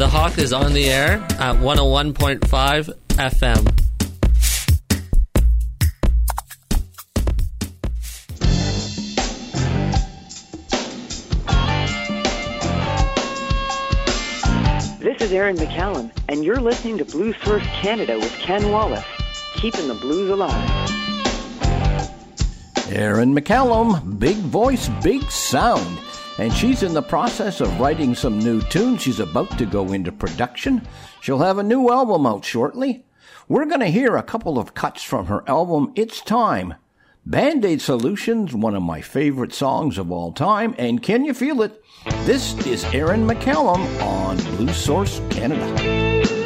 The Hawk is on the air at 101.5 FM. This is Erin McCallum, and you're listening to Blues Source Canada with Ken Wallace, keeping the blues alive. Erin McCallum, big voice, big sound. And she's in the process of writing some new tunes. She's about to go into production. She'll have a new album out shortly. We're going to hear a couple of cuts from her album, It's Time. Band-Aid Solutions, one of my favorite songs of all time. And can you feel it? This is Erin McCallum on Blues Source Canada.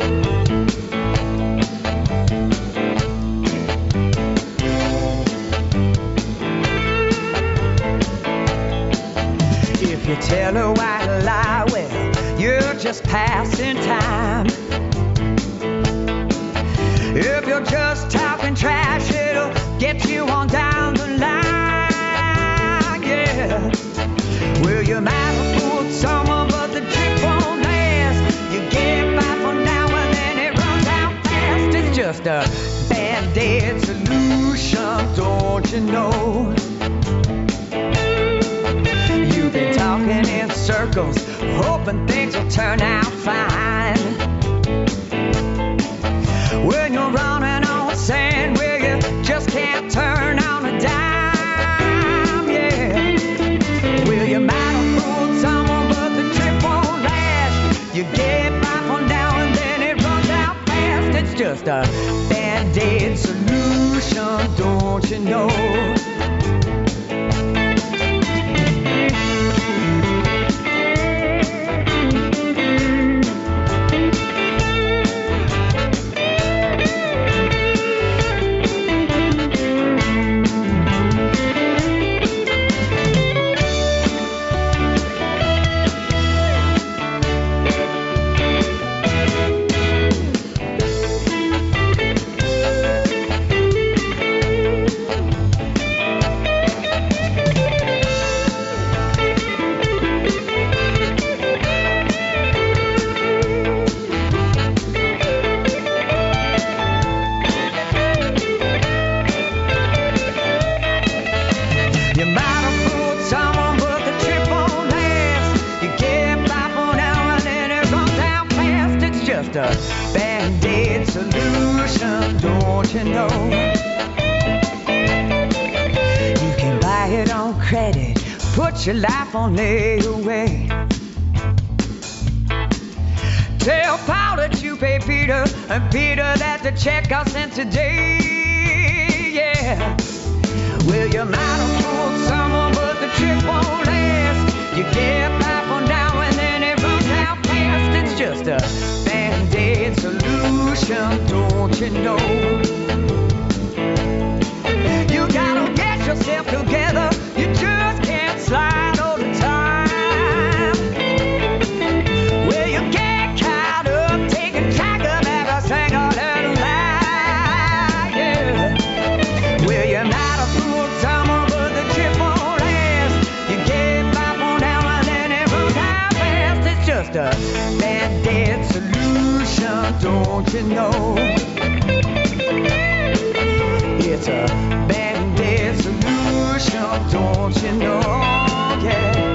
You tell a white lie, well, you're just passing time. If you're just talking trash, it'll get you on down the line, yeah. Well, you might have fooled someone, but the trick won't last. You get by for now and then it runs out fast. It's just a band-aid solution, don't you know? You've been talking in circles, hoping things will turn out fine. When you're running on sand where you just can't turn on a dime, yeah. Well, you might have fooled someone, but the trip won't last. You get by for now and then it runs out fast. It's just a band-aid solution, don't you know? Band-Aid solution, don't you know? You can buy it on credit, put your life on layaway. Tell Paul that you pay Peter, and Peter that the check got sent today, yeah. Well, you might have fooled someone, but the trick won't last. You get by for now and then it runs out fast. It's just a Band-Aid solution, don't you know? You gotta get yourself together, you just can't slide all the time. Well, you get caught up taking track of every single little lie, yeah. Well, you might have fooled someone, but the trip won't last. You get by for now and then it runs out fast. It's just a Band-Aid solution, don't you know? It's a Band-Aid solution, don't you know? Yeah.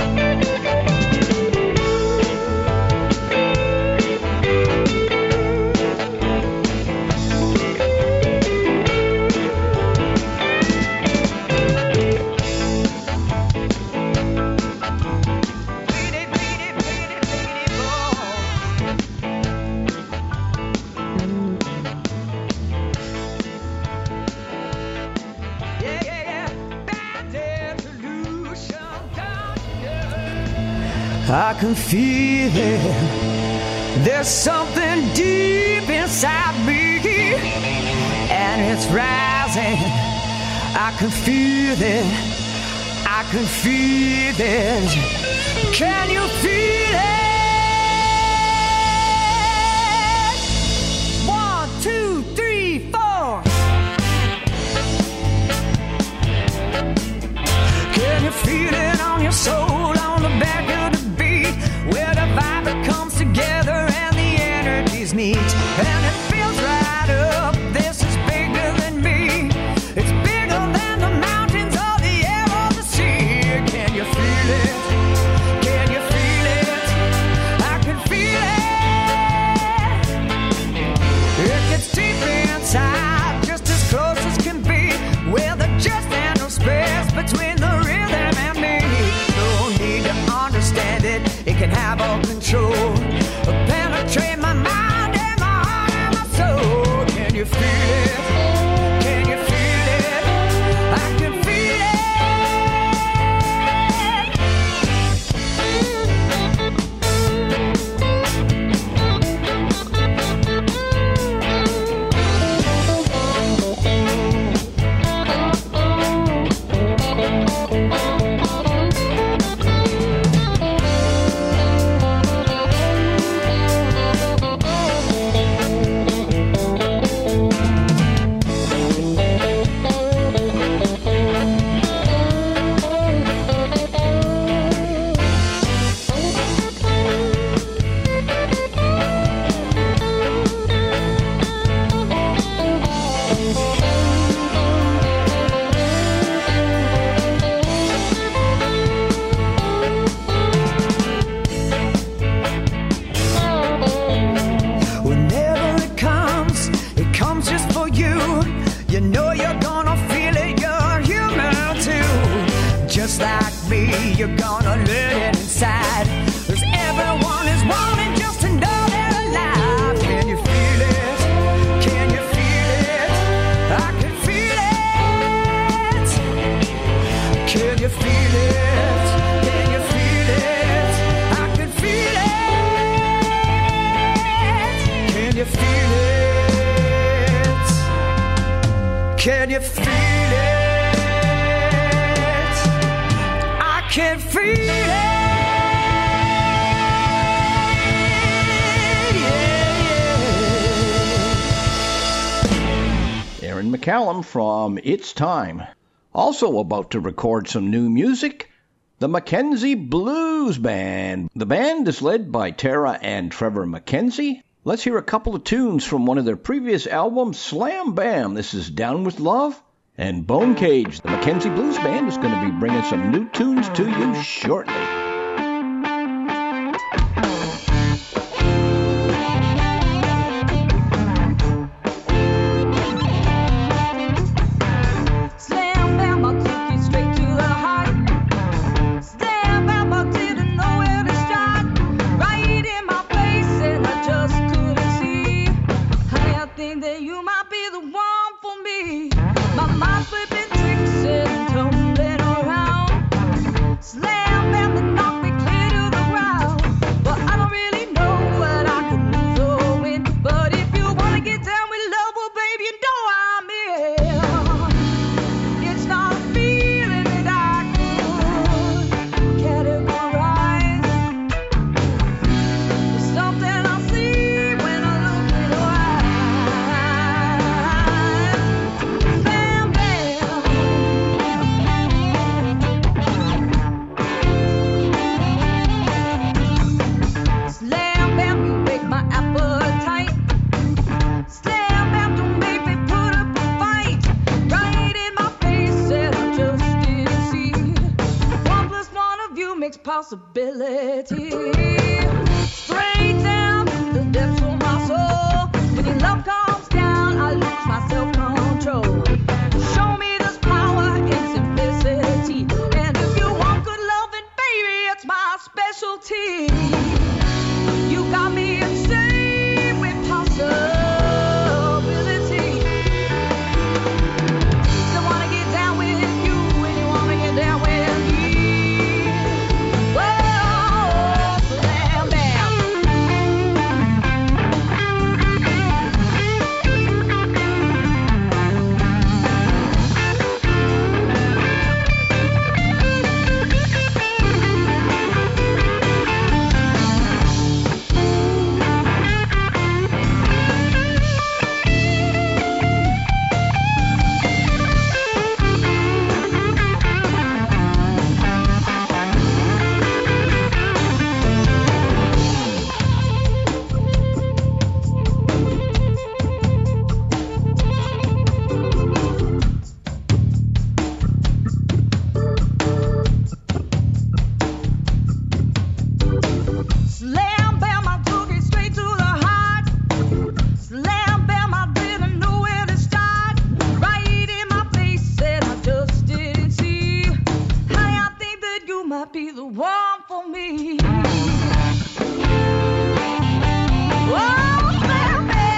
I can feel it. There's something deep inside me, and it's rising. I can feel it. I can feel it. Can you feel it? 1, 2, 3, 4. Can you feel it on your soul, on the back of the beat, where the vibe comes together meet, and it feels right up. This is bigger than me. It's bigger than the mountains or the air or the sea. Can you feel it? Can you feel it? I can feel it. It gets deep inside, just as close as can be, where there just ain't no space between the rhythm and me. No need to understand it, it can have all control. Penetrate my mind and my heart and my soul. Can you feel it? Can you feel it? I can feel it. You know you're gonna feel it, you're human too. Just like me, you're gonna learn it inside. 'Cause everyone is wanting just to know they're alive. Can you feel it? Can you feel it? I can feel it. Can you feel it? Can you feel it? I can feel it. Can you feel it? Can you feel it? I can feel it. Yeah. Aaron McCallum from It's Time. Also about to record some new music, the Mackenzie Blues Band. The band is led by Tara and Trevor Mackenzie. Let's hear a couple of tunes from one of their previous albums, Slam Bam. This is Down With Love and Bone Cage. The Mackenzie Blues Band is going to be bringing some new tunes to you shortly. Possibility straight down the depths of my soul. When your love comes down, I lose my self-control. Show me this power in simplicity, and if you want good loving, baby, it's my specialty. You got me insane with possibility. So wanna get down with you, and you wanna get down with me. Whoa. Slam bam, I took it straight to the heart. Slam bam, I didn't know where to start. Right in my face, said I just didn't see. Honey, I think that you might be the one for me. Oh, slam bam.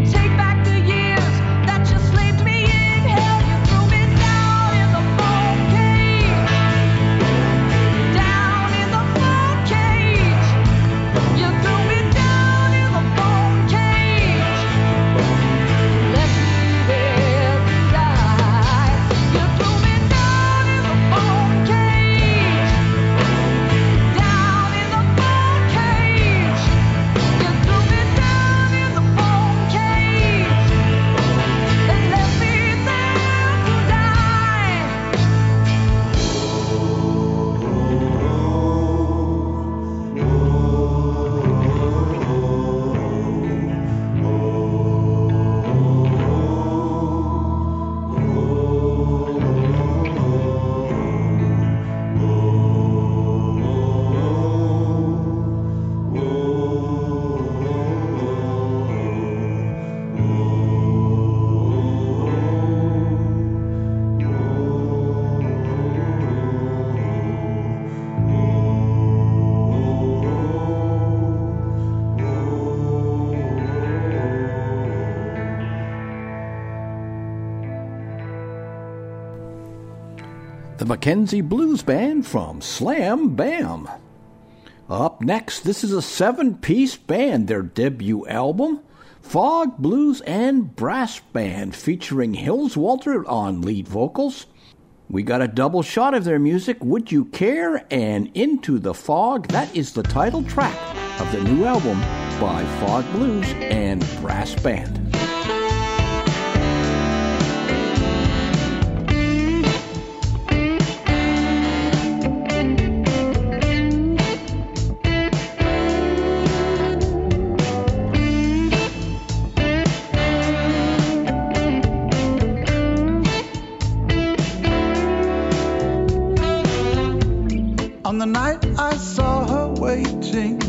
Down in the The Mackenzie Blues Band from Slam Bam. Up next, this is a 7-piece band, their debut album, Fog, Blues, and Brass Band, featuring Hills Walter on lead vocals. We got a double shot of their music, Would You Care and Into the Fog. That is the title track of the new album by Fog Blues and Brass Band. On the night I saw her waiting,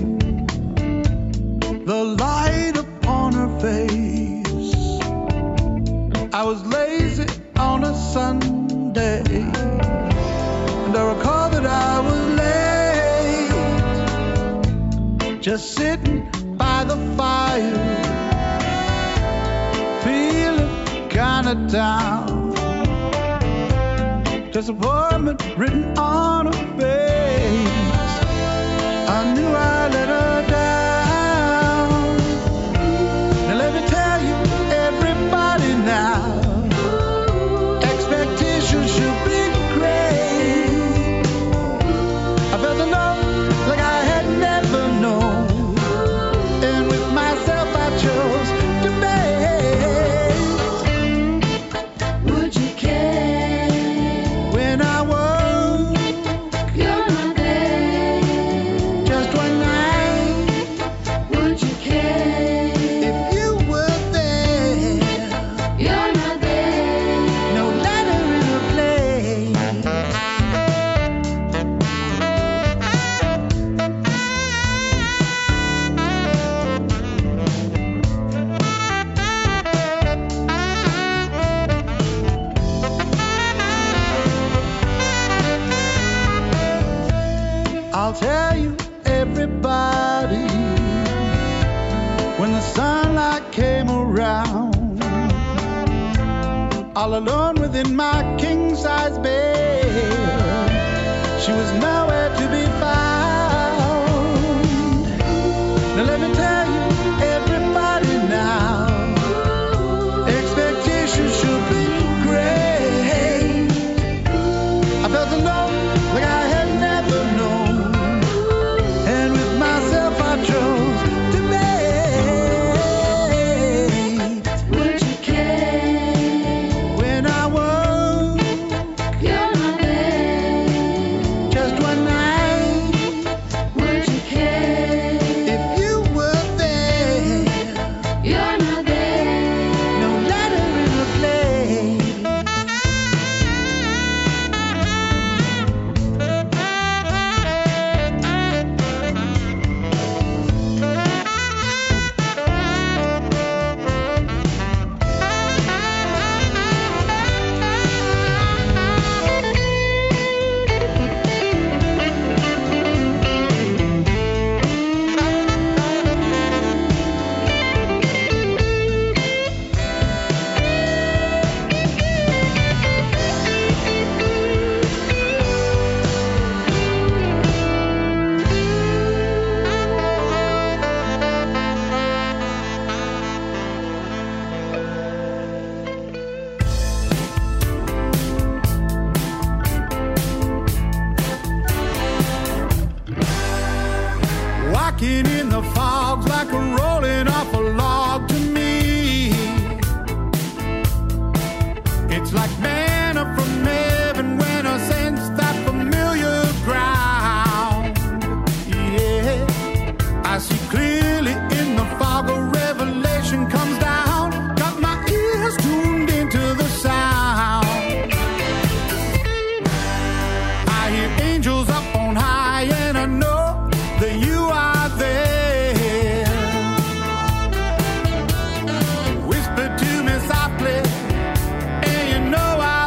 the light upon her face, I was lazy on a Sunday, and I recall that I was late, just sitting by the fire, feeling kinda down, disappointment written on her face. I knew I let her down. Now let me tell you, everybody now, expectations should be great. I felt alone like I had never known, and with myself I chose to make. Would you care When I was you're not there? just one night, Would you care if you were there, you're not there? no letter in a play. I'll tell you, everybody, when the sunlight came around, all alone within my king-size bed, she was nowhere to be found. Now let me tell you, everybody now, expectations should be great. I felt alone like I had never known, and with myself I chose to make. Would you care When I was you're not there? just one night, Would you care if you were there, you're not there? no letter in a play. Walking in the fogs like a rolling off a log to me. It's like manna from heaven when I sense that familiar ground. Yeah, I see clearly in the fog a revelation comes down. Got my ears tuned into the sound. I hear angels up on high, and I know that you are there. Whisper to me softly, and you know I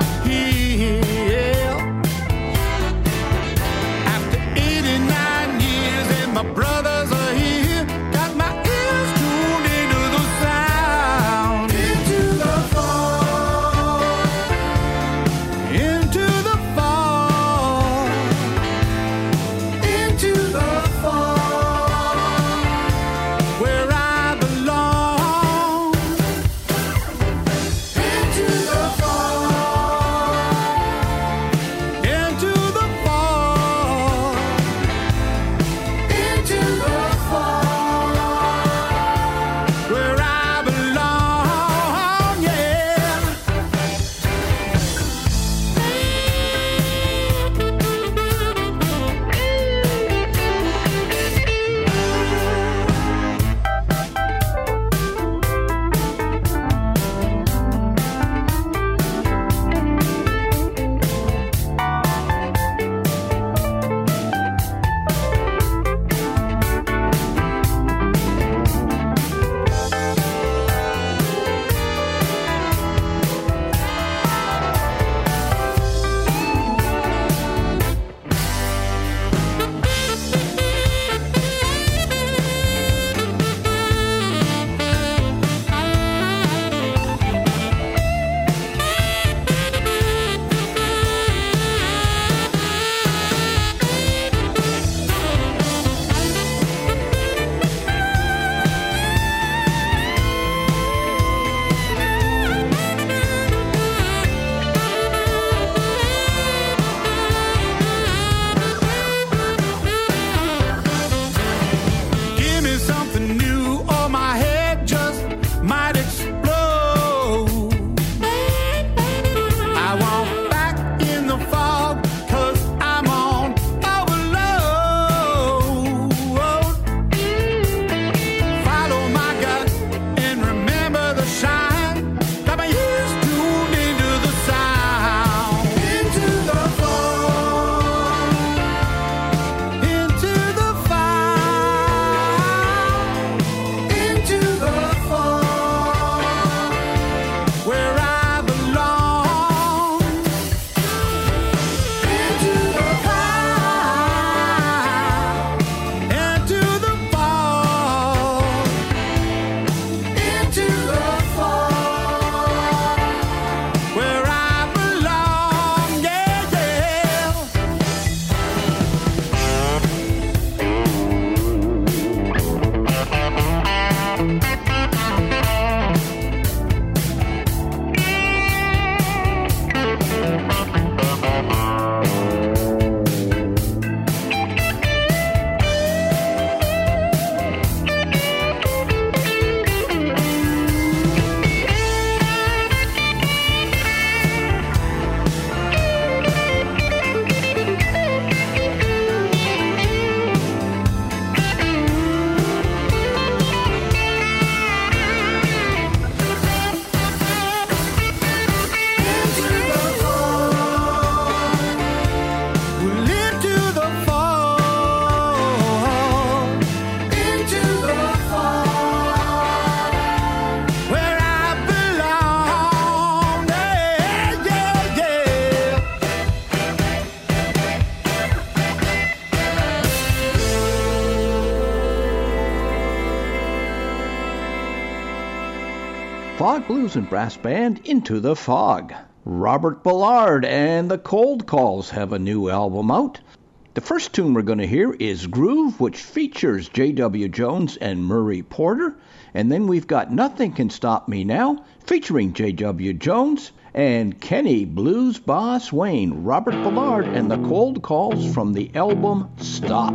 Fog Blues and Brass Band, Into the Fog. Robert Ballard and the Cold Calls have a new album out. The first tune we're going to hear is Groove, which features J.W. Jones and Murray Porter. And then we've got Nothing Can Stop Me Now, featuring J.W. Jones and Kenny Blues Boss Wayne. Robert Ballard and the Cold Calls from the album Stop.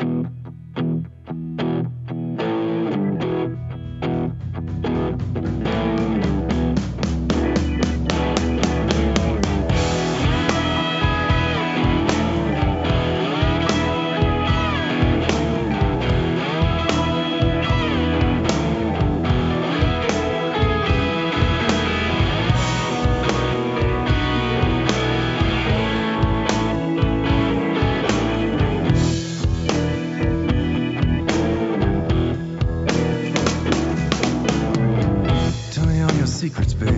Secrets, baby,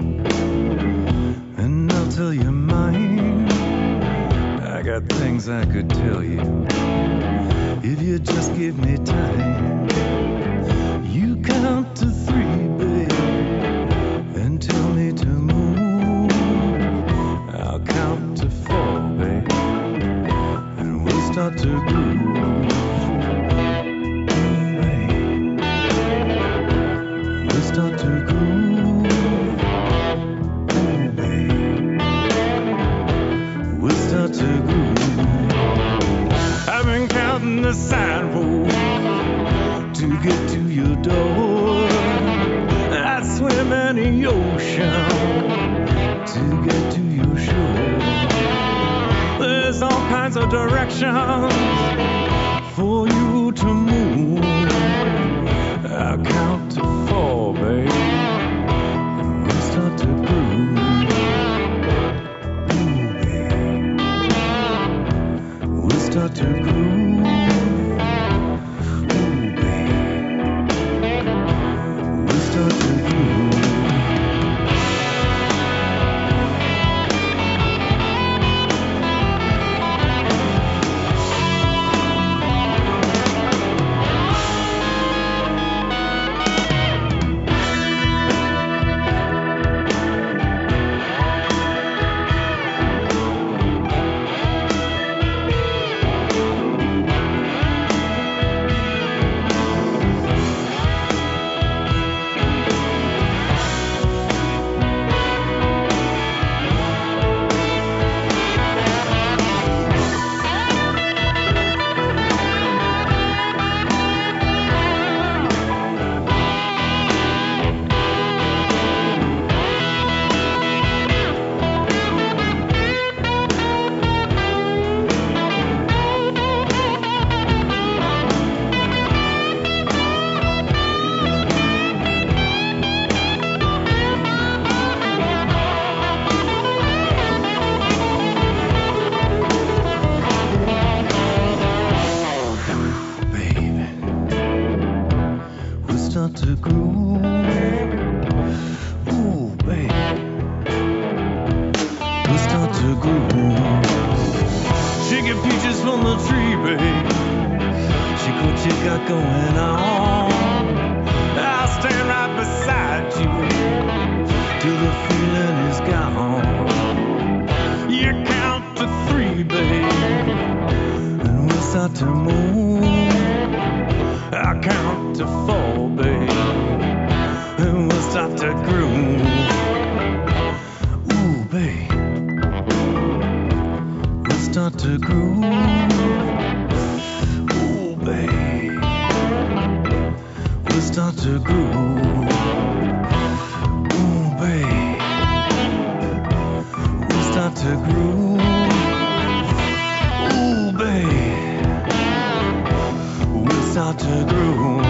and I'll tell you mine. I got things I could tell you if you just give me time. You count to 3, baby, and tell me to move. I'll count to 4, baby, and we'll start to groove. We'll start to groove. To groove. I've been counting the signposts to get to your door. I swim in the ocean to get to your shore. There's all kinds of directions for you to move. I'll count to 4, babe, and we'll start to groove. Start to groove, ooh, babe. We'll start to groove. To groove, ooh, babe. We'll start to groove. Shaking peaches from the tree, babe. She what you got going on. I'll stand right beside you till the feeling is gone. You count to 3, babe, and we'll start to move. I'll count to 4, babe, and we'll start to groove. Ooh, babe, we'll start to groove. Ooh, babe, we'll start to groove. Ooh, babe, we'll start to groove. Ooh, babe, we'll start to groove.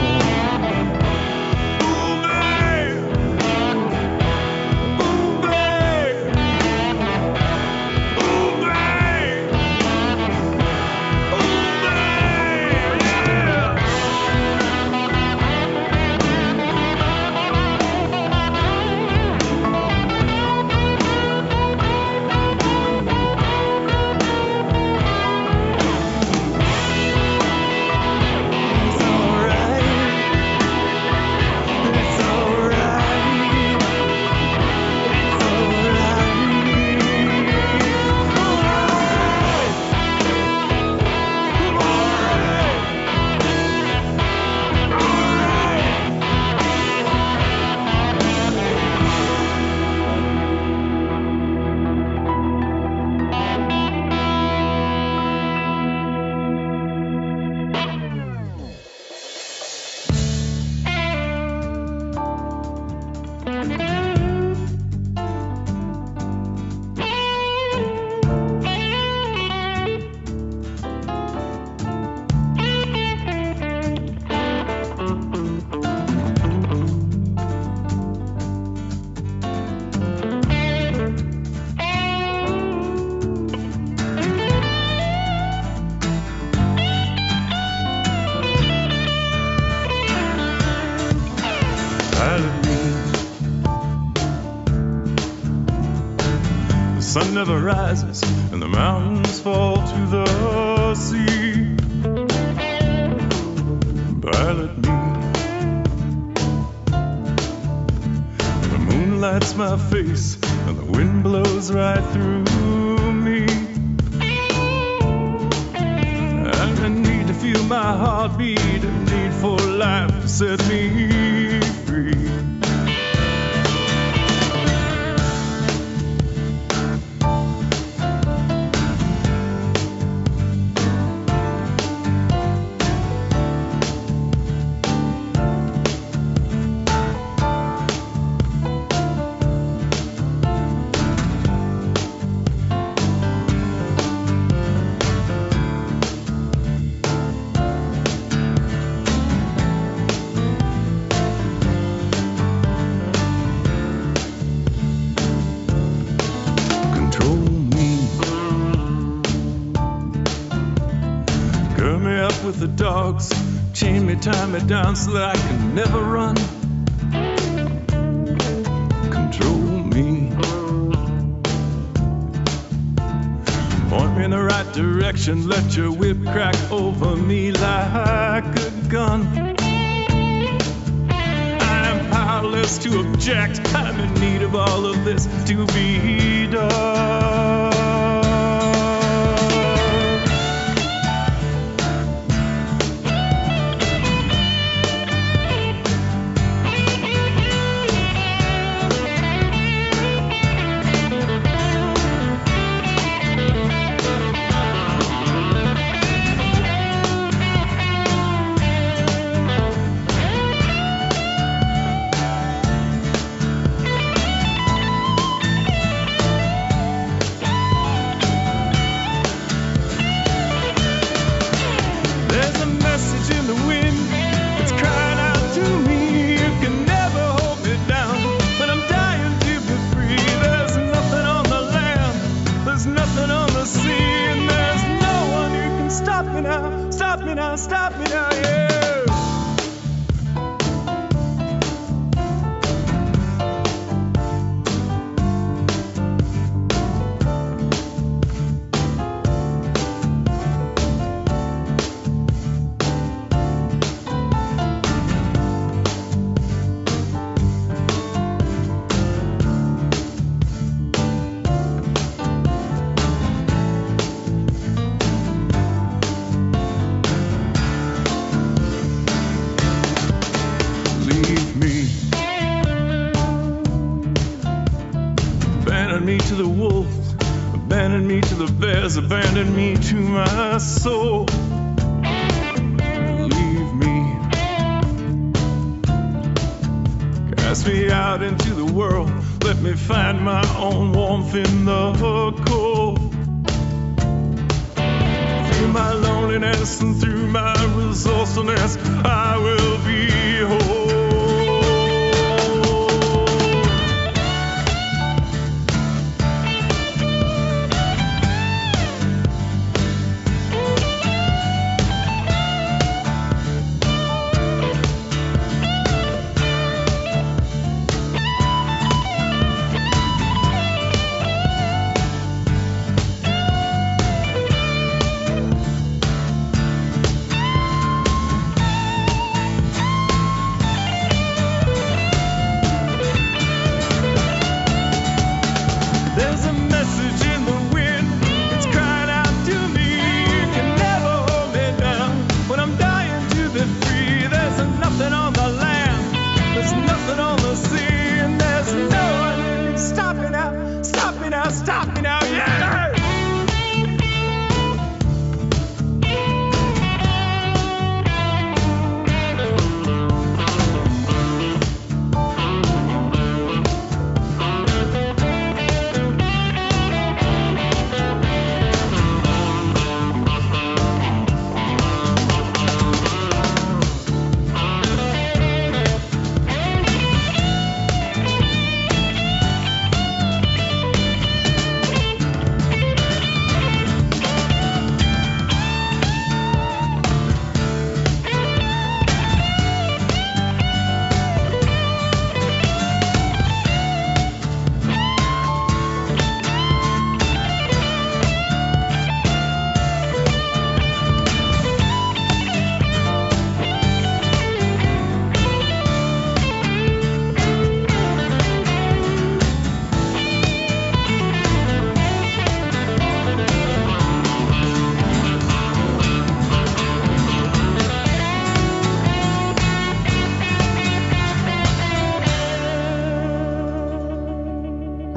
sun never rises and the mountains fall to the sea. Pilot me. The moon lights my face and the wind blows right through me. I need to feel my heartbeat, a need for life to set me free. With the dogs, chain me, tie me down so that I can never run. Control me. Point me in the right direction, let your whip crack over me like a gun. I am powerless to object, I'm in need of all of this to be done. Stop me now, yeah. Abandon me to my soul. Leave me. Cast me out into the world. Let me find my own warmth in the cold. Through my loneliness and through my resourcefulness, I will be whole.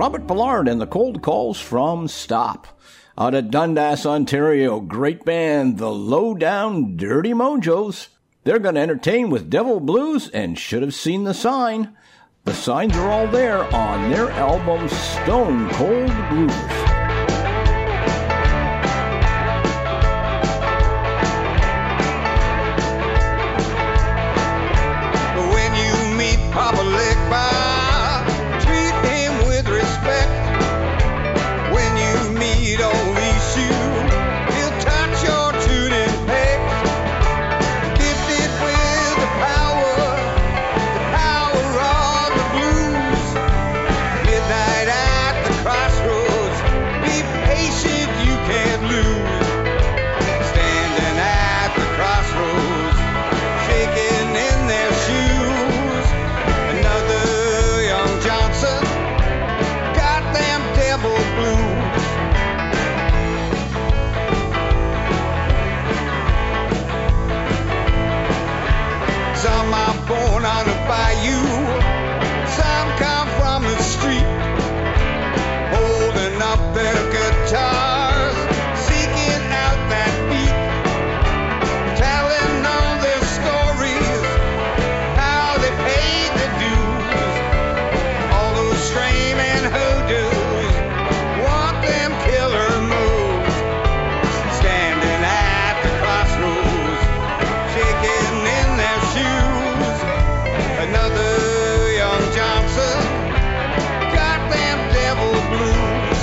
Robert Ballard and the Cold Calls from Stop. Out of Dundas, Ontario, great band, the Lowdown Dirty Mojos. They're going to entertain with Devil Blues and Should Have Seen the Sign. The signs are all there on their album Stone Cold Blues. When you meet Papa Lickby, treat him with respect. When you meet old Issue, he'll touch your tuning pegs. Gifted with the power of the blues. Midnight at the crossroads, be patient, you can't lose. Standing at the crossroads, shaking in their shoes. Another young Johnson got them devil blues. Some are born on a bayou, some come from the street, holding up their guitars, seeking out that beat, telling all their stories, how they paid the dues. All those screaming hoodoos want them killer moves. Standing at the crossroads, shaking in their shoes. Another young Johnson got them devil blues.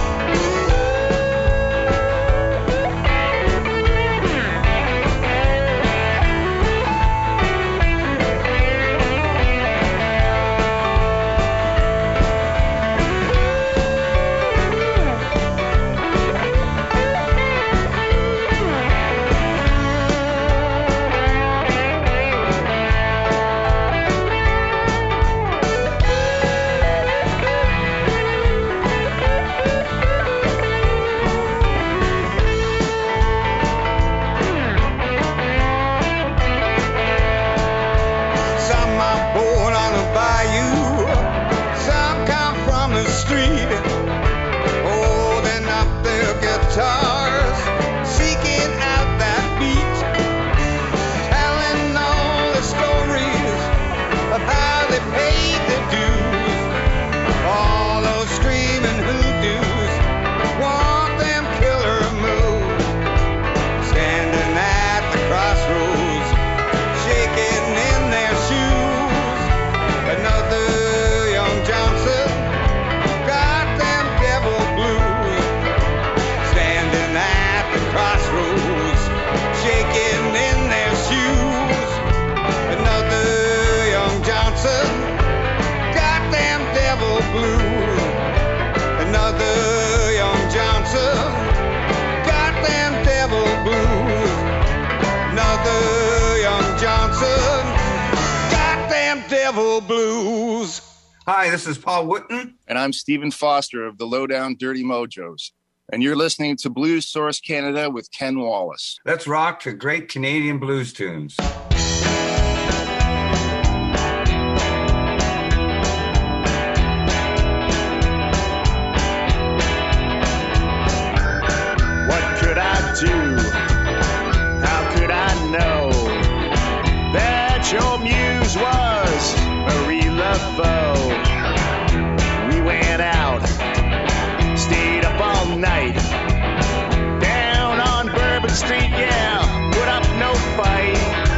Some are born on a bayou, some come from the street, holding up their guitars, seeking out that beat, telling all the stories of how they paid the dues. All those screaming hoodoos want them killer moves. Standing at the crossroads, shaking in their shoes. Another young Johnson got them devil blues. Standing at the crossroads, shaking in their shoes. Another young Johnson got them devil blues. Another young Johnson got them devil blues. Another young Johnson got them devil blues. Hi, this is Paul Whitten. And I'm Stephen Foster of the Lowdown Dirty Mojos. And you're listening to Blues Source Canada with Ken Wallace. Let's rock to great Canadian blues tunes. What could I do? How could I know that your muse was Marie Laveau? We went out, stayed up all night, down on Bourbon Street, yeah, put up no fight.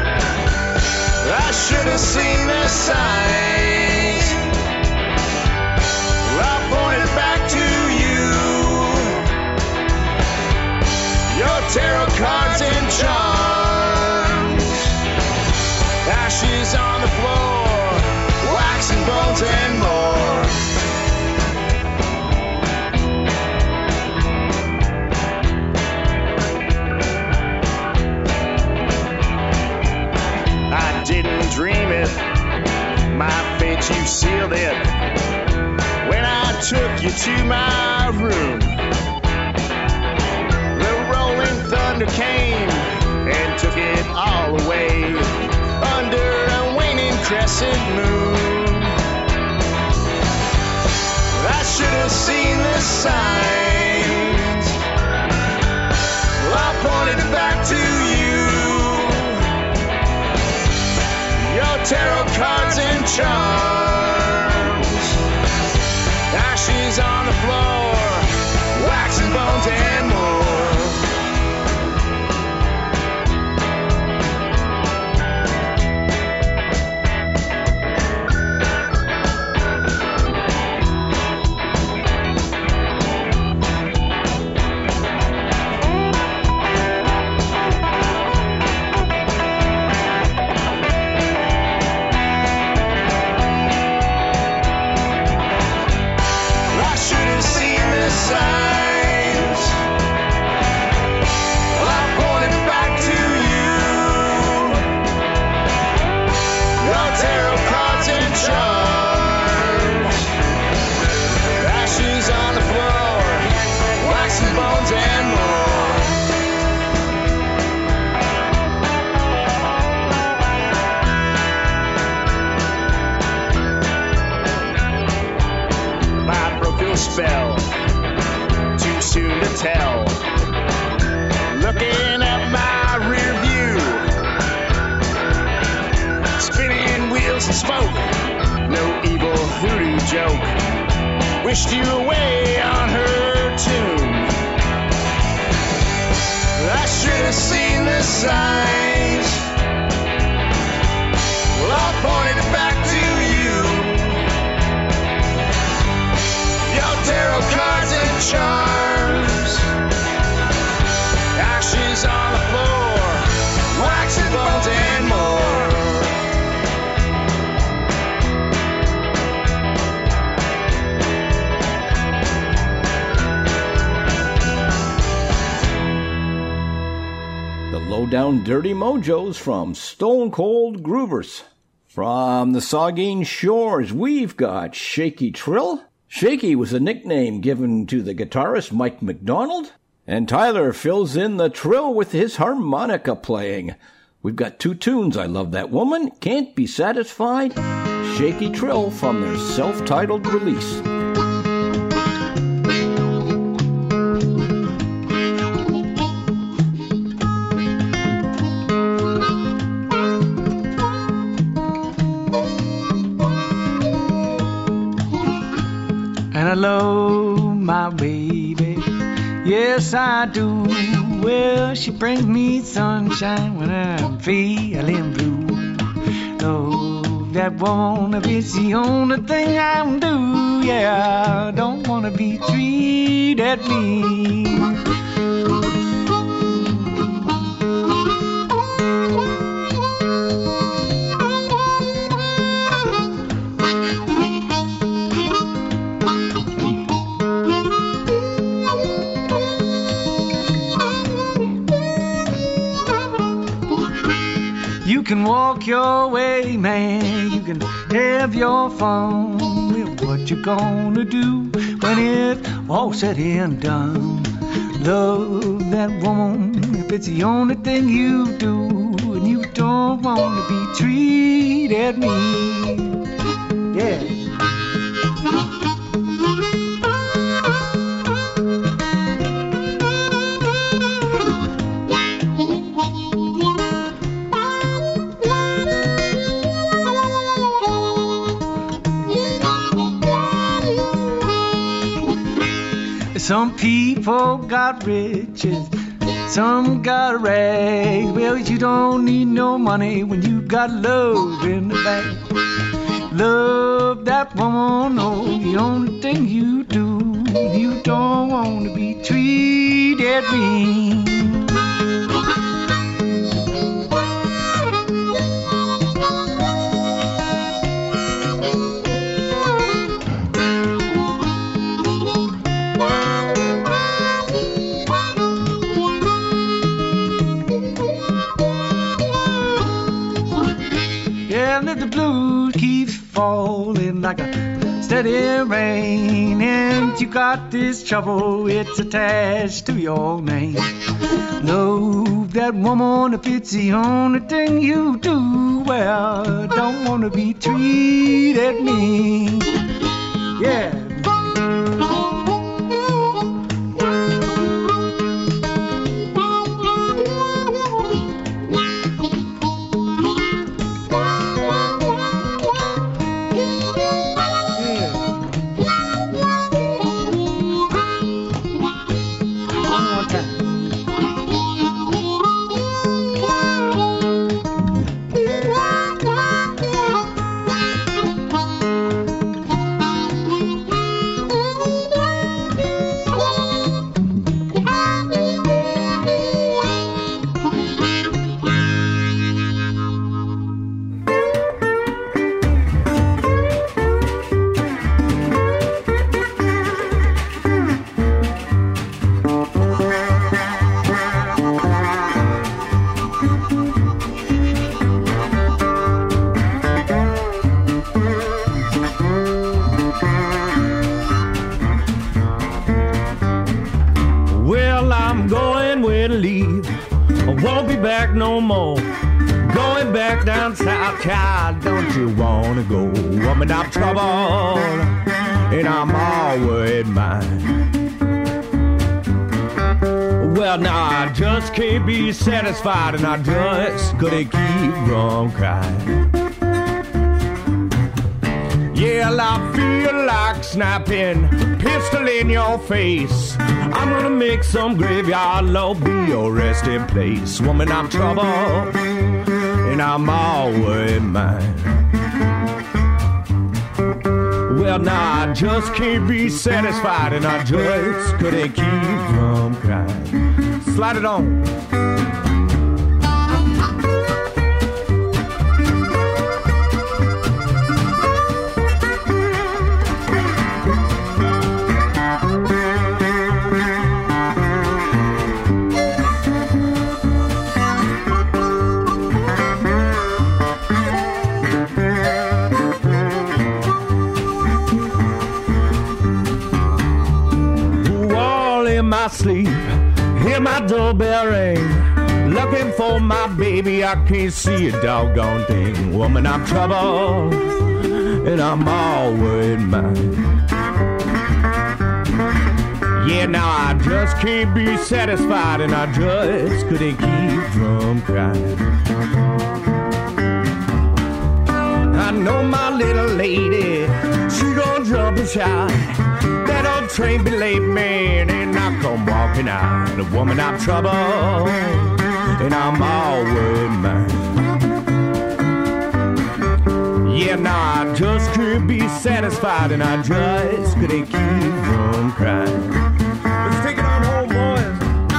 I should have seen the signs. I pointed back to you. Your tarot cards and charms, ashes on the floor, wax and bones and more. I didn't dream it, my fate you sealed it, when I took you to my room. Thunder came and took it all away under a waning crescent moon. I should have charms. Ashes on the floor, wax and bones and more. Spell, too soon to tell. Looking at my rear view, spinning wheels and smoke. No evil voodoo joke. Wished you away on her tune. I should have seen the signs. Well, I pointed back to you. Tarot cards and charms. Ashes on the floor, wax and bones and more. The Lowdown Dirty Mojos from Stone Cold Groovers. From the Saugeen Shores, we've got Shaky Trill. Shaky was a nickname given to the guitarist Mike McDonald, and Tyler fills in the trill with his harmonica playing. We've got two tunes, I Love That Woman, Can't Be Satisfied, Shaky Trill from their self-titled release. And I love my baby, yes I do. Well, she brings me sunshine when I'm feeling blue. Oh, that wanna be the only thing I do. Yeah, I don't wanna be treated mean. You can walk your way, man. You can have your fun. Well, what you gonna do when it's all said and done? Love that woman if it's the only thing you do, and you don't wanna be treated mean. Yeah. Some people got riches, some got rags. Well, you don't need no money when you got love in the bag. Love that woman, oh, the only thing you do. You don't want to be treated mean. And if the blues keeps falling like a steady rain, and you got this trouble, it's attached to your name. Love that woman if it's the only thing you do. Well, don't wanna be treated mean. Yeah. ready to leave. I won't be back no more. Going back down south, child, don't you wanna go? Woman, I'm troubled, and I'm always mine. Well, now I just can't be satisfied, and I just couldn't keep from crying. Yeah, I feel like snapping pistol in your face. I'm gonna make some graveyard love be your resting place. Woman, I'm troubled, and I'm always mine. Well, now I just can't be satisfied, and I just couldn't keep from crying. Slide it on. Sleep, hear my doorbell ring, looking for my baby, I can't see a doggone thing. Woman, I'm troubled, and I'm always mine. Yeah, now I just can't be satisfied, and I just couldn't keep from crying. I know my little lady, she gon' jump and shout. That old train be late, man, and I come walking out. The woman, I'm troubled, and I'm always mine. Yeah, now I just can't be satisfied, and I just couldn't keep from crying. Let's take it on home, boys.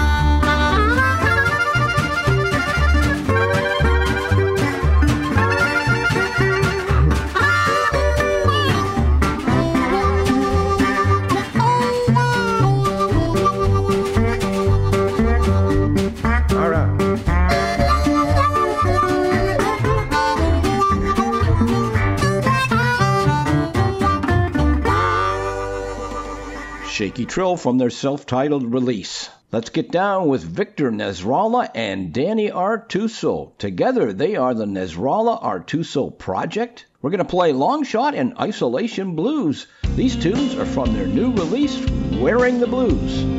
Shaky Trill from their self-titled release. Let's get down with Victor Nasrallah and Danny Artuso. Together, they are the Nasrallah Artuso Project. We're going to play Long Shot and Isolation Blues. These tunes are from their new release, Wearing the Blues.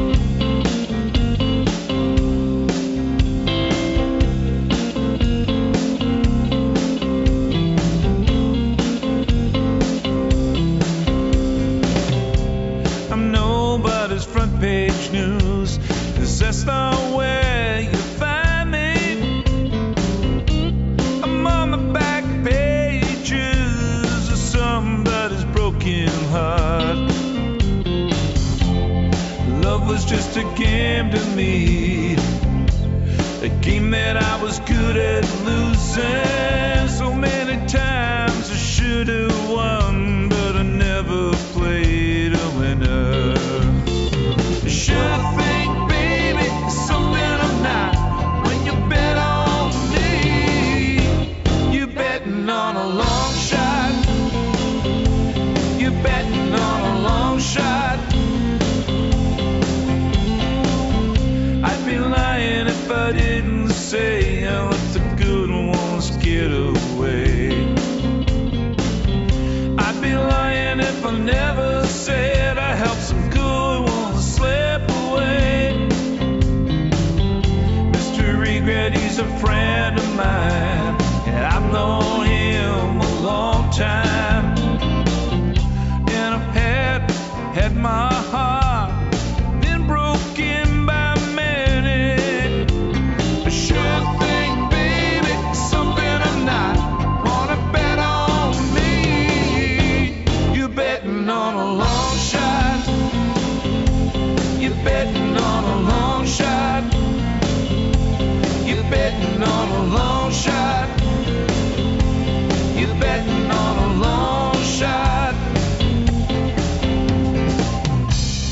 Front page news, 'cause that's not where you find me. I'm on the back pages of somebody's broken heart. Love was just a game to me, a game that I was good at losing. So many times I should have won, but I never played a winner. Should think, baby, something I'm not. When you bet on me, you're betting on a long shot. You're betting on a long shot. I'd be lying if I didn't say I let the good ones get away. I'd be lying if I never said I helped some good ones slip away. Mr. Regret, he's a friend of mine, and I've known him a long time. And I've had my heart been broken by many. I should think, baby, something I'm not. Wanna bet on me? You're betting on a long shot. You're betting on a long shot. You're betting on a long shot. You're betting on a long shot.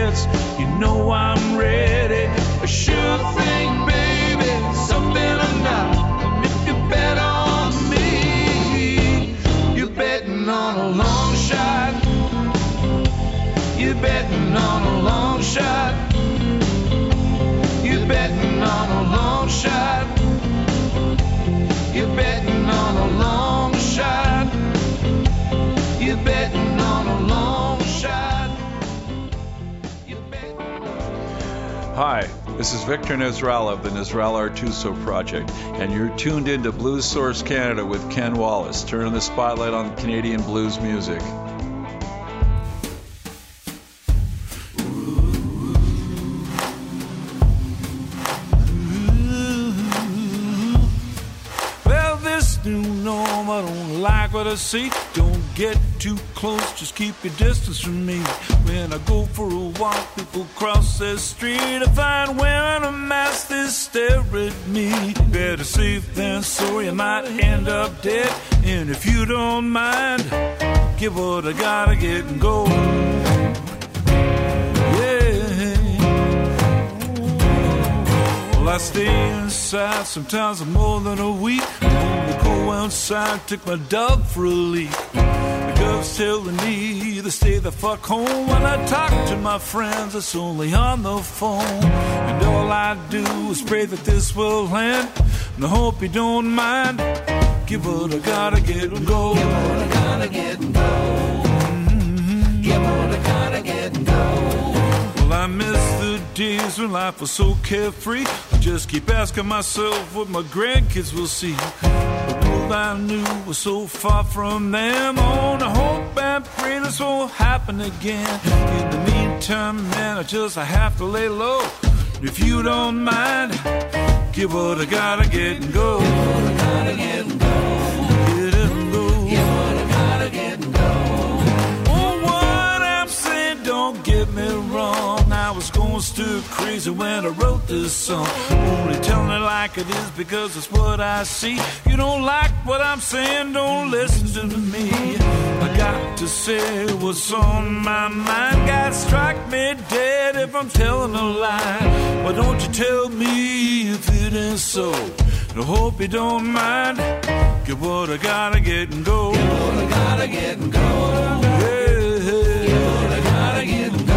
minutes. You know I'm ready. A sure thing, baby, something or not. If you bet on me, you're betting on a long shot. You're betting on a long shot. You're betting on a long shot. You're betting on a long shot. You're betting on a long shot. Hi, this is Victor Nasrallah of the Nasrallah Artuso Project, and you're tuned into Blues Source Canada with Ken Wallace, turning the spotlight on Canadian blues music. Well, this new norm, I don't like what I see. Don't get too close, just keep your distance from me. When I go for a walk, people cross the street. I find wearing a mask, they stare at me. Better safe than sorry, you might end up dead. And if you don't mind, give what I gotta get and go. Well, I stay inside sometimes for more than a week. I go outside, took my dog for a leak. The girl's telling me to stay the fuck home. When I talk to my friends, it's only on the phone. And all I do is pray that this will end. And I hope you don't mind. Give what I gotta get and go. Give what I gotta get and go. Give what I gotta get and go. Well, I miss the days when life was so carefree. I just keep asking myself what my grandkids will see. The world I knew was so far from them. On I hope and pray this won't happen again. In the meantime, man, I have to lay low. If you don't mind, give what I gotta get and go. Give what I gotta get and go. Get and go. Give what I gotta get and go. Oh, what I'm saying, don't get me wrong. I was going stir crazy when I wrote this song. Only telling it like it is because it's what I see. You don't like what I'm saying, don't listen to me. I got to say what's on my mind. God strike me dead if I'm telling a lie. Why don't you tell me if it is so? I hope you don't mind. Get what I gotta get and go. Get what I gotta get and go. Yeah. Get what I gotta get and go.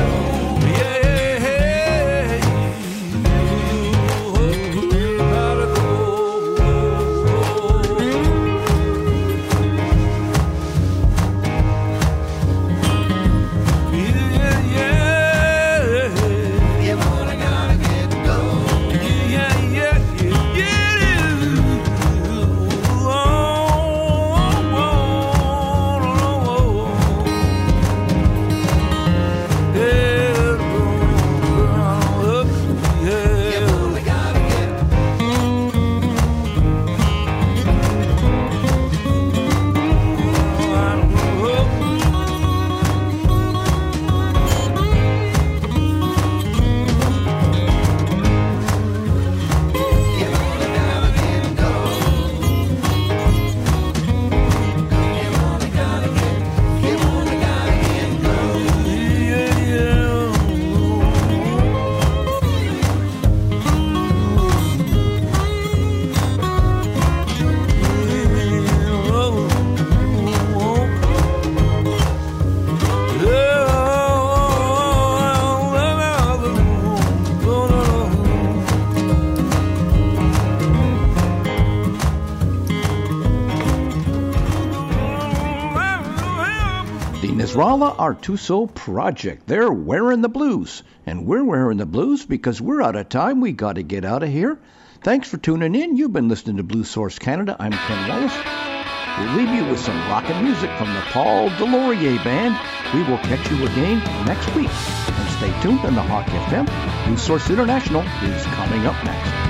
Nasrallah Artuso Project. They're wearing the blues. And we're wearing the blues because we're out of time. We got to get out of here. Thanks for tuning in. You've been listening to Blues Source Canada. I'm Ken Wallace. We'll leave you with some rockin' music from the Paul Delorier Band. We will catch you again next week. And stay tuned on the Hawk FM. Blues Source International is coming up next.